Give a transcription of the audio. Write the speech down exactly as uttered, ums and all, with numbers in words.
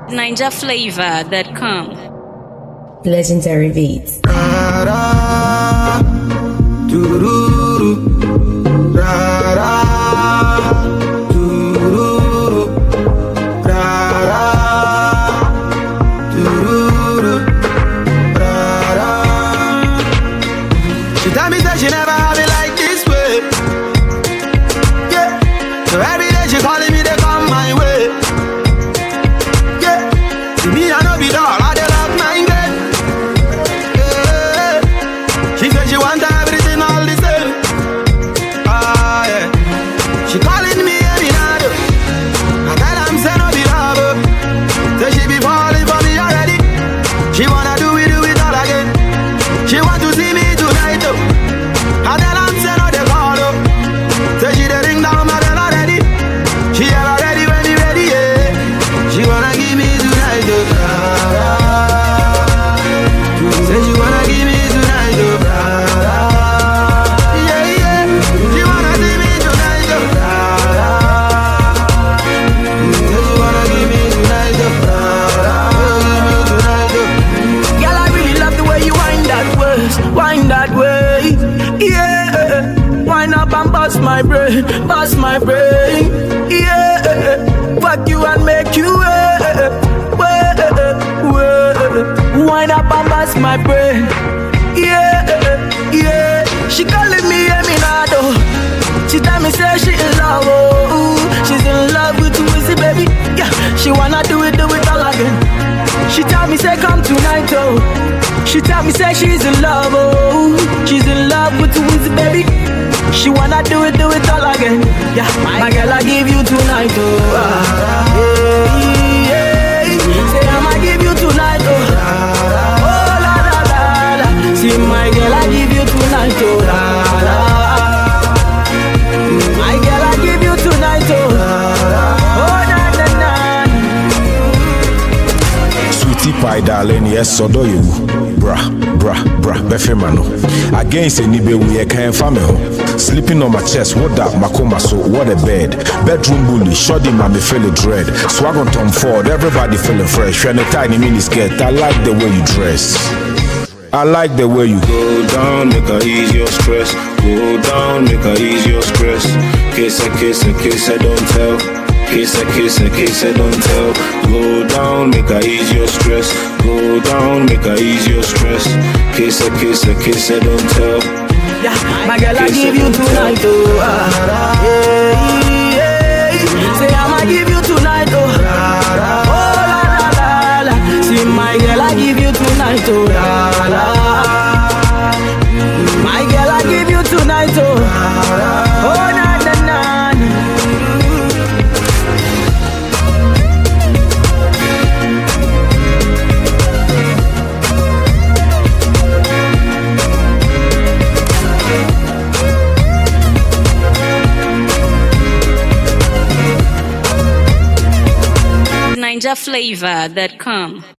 Ninja Flavor dot com. Legendary beats. She tell me that she never have it like this way. Yeah. So every day she calling me, they come my way. Yeah. See me, I know be dog, I dey love my girl. Yeah. She said she want everything all the same. Ah, yeah. She calling me every night. I tell her I'm saying no be love. Say she be falling for me already. She wanna do it, do it all again. She want to see me tonight, oh. I tell her I'm saying no, they call, oh. Say she dey ring down my bell already. She ever ready when me ready, yeah. She wanna give me tonight, oh. Say she wanna give me tonight, oh. Yeah, yeah. She wanna see me tonight, oh. Say she wanna give me tonight, oh. Give me tonight, oh. Girl, I really love the way you wind that waist, wind that way, yeah. Wind up and bust my brain, bust my brain, yeah. Fuck you and make you wait, wait, wait. Wind up and bust my brain, yeah, yeah. She calling me Eminado. She tell me say she in love, oh. She's in love with you, is it, baby? Yeah. She wanna do it, do it all again. She tell me say come tonight, oh. She tell me say she's in love, oh. She's in love with Wizzy, baby. She wanna do it, do it all again. Yeah, my girl, I give you tonight, oh. Ah, yeah, yeah. Say I'ma give you tonight, oh. Oh la la la la. See my girl, I give you tonight, oh. La la. My girl, I give you tonight, oh. Oh na na na. Sweetie pie darling, yes, so do you. Bra, bra, bra, befemano. Against any baby, we can't family. Sleeping on my chest, what that, Makoma, so what a bed. Bedroom bully, shoddy, mommy feeling dread. Swag on Tom Ford, everybody feeling fresh. You're in a tiny mini skirt, I like the way you dress. I like the way you go down, make her ease your stress. Go down, make her ease your stress. Kiss her, kiss her, kiss her, don't tell. Kiss her, kiss her, kiss her, don't tell. Go down, make her ease your stress. Go down, make her ease your stress. Kiss her, kiss her, kiss her, don't tell. Yeah, my girl, I give you tonight, oh. Ah, yeah, yeah. Say I'ma give you tonight, oh. Oh la la la la. See my girl, I give you tonight, oh. La la. My girl, I give you tonight, oh. Oh na na na. Ninja Flavor dot com.